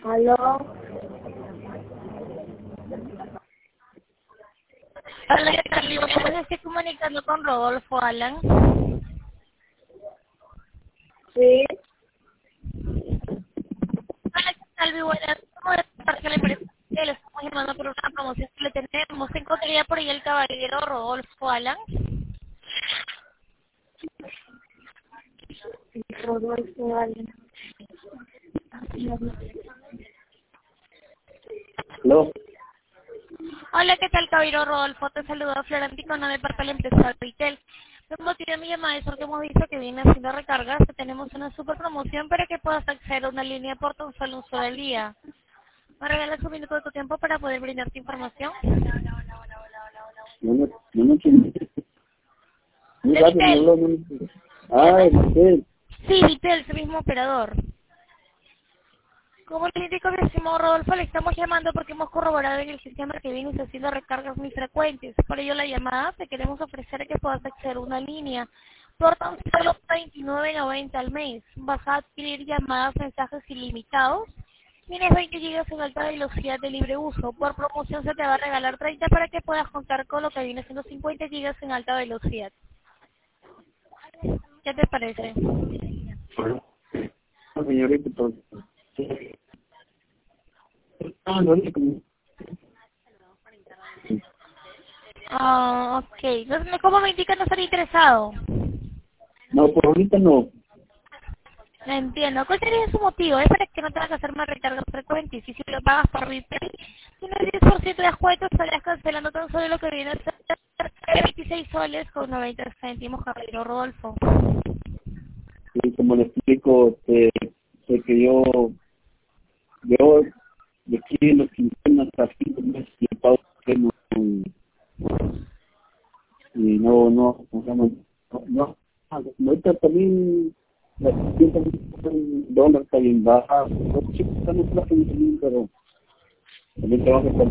Aló. Hola, ¿qué tal? Me estoy comunicando con Rodolfo Alan. Sí. Hola, ¿qué tal? Muy buenas. Somos de parte de la empresa. Le estamos llamando por una promoción que le tenemos. ¿Se encontraría por ahí el caballero Rodolfo Alan? Rodolfo, vale. No, Hola, ¿qué tal, caballero Rodolfo? Te saludo Florantico, no de parte de la empresa Retail. El motivo de mi llamada es porque hemos visto que viene haciendo recargas, que tenemos una super promoción para que puedas acceder a una línea por tan solo un solo al día. ¿Me regalas un minuto de tu tiempo para poder brindarte información? no me entendí. Muy De rápido, no Vitel. lo no me- Ah, ¿Llamas? usted. Sí, Vitel, su mismo operador. Como le indico, mi estimado Rodolfo, le estamos llamando porque hemos corroborado en el sistema que vienes haciendo recargas muy frecuentes. Por ello la llamada te queremos ofrecer que puedas acceder a una línea por tan solo 29.90 al mes. Vas a adquirir llamadas, mensajes ilimitados. Tienes 20 gigas en alta velocidad de libre uso. Por promoción se te va a regalar 30 para que puedas contar con lo que viene siendo 50 gigas en alta velocidad. ¿Qué te parece? No, señorita, pues. No, Ah, ok. Entonces, ¿cómo me indica no estar interesado? no, por ahorita no. Entiendo. ¿Cuál sería su motivo? Es para que no tengas que hacer más recargas frecuentes. Y si lo pagas por Retail, tienes 10% de descuento, estarías cancelando tan solo lo que viene a ser 26 soles con 90 céntimos, caballero Rodolfo. Y como le explico, sé que yo de aquí en los quincenas hasta 5 meses y pago que no, y no, ¿cómo se llama? No, ahorita también la tienda un dólar está bien baja, los chicos están en plazo muy bien, pero también trabajo con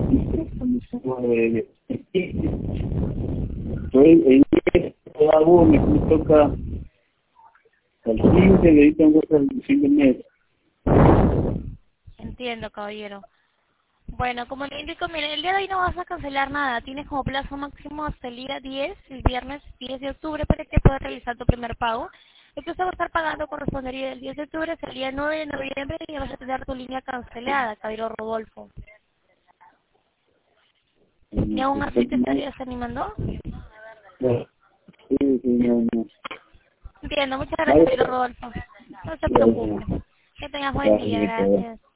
yo algo me toca el 15 y ahí tengo hasta el fin de mes. Entiendo, caballero. Bueno, como le indico, mire, el día de hoy no vas a cancelar nada. Tienes como plazo máximo hasta el día 10, el viernes 10 de octubre, para que puedas realizar tu primer pago. El que usted va a estar pagando correspondería del 10 de octubre hasta el día 9 de noviembre y vas a tener tu línea cancelada, caballero Rodolfo. ¿Y aún así te estarías animando? No, sí, no. Entiendo, muchas gracias, Vale, caballero Rodolfo. No se ya, preocupe. Que tengas buen día, ya, ya. gracias.